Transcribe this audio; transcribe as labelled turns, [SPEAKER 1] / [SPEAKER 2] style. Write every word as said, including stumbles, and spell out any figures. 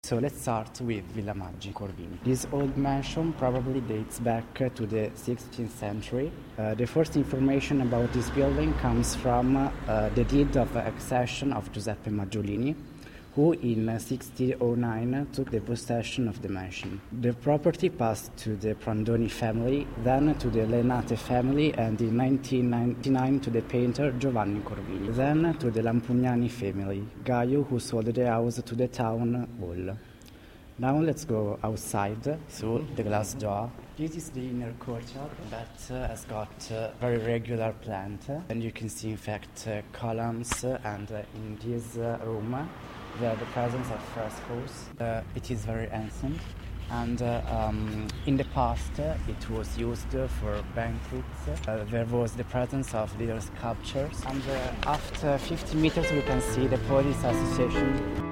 [SPEAKER 1] So let's start with Villa Maggi Corvini. This old mansion probably dates back to the sixteenth century. Uh, the first information about this building comes from uh, the deed of accession of Giuseppe Maggiolini, who in sixteen oh nine took the possession of the mansion. The property passed to the Prandoni family, then to the Lenate family, and in nineteen ninety-nine to the painter Giovanni Corvini, then to the Lampugnani family, Gaio, who sold the house to the town hall. Now let's go outside through the glass door. This is the inner courtyard that uh, has got a very regular plant, and you can see in fact uh, columns, uh, and uh, in this uh, room there the presence of frescoes. Uh, it is very ancient, and uh, um, in the past uh, it was used for banquets. Uh, there was the presence of little sculptures, and uh, after fifty meters we can see the police association.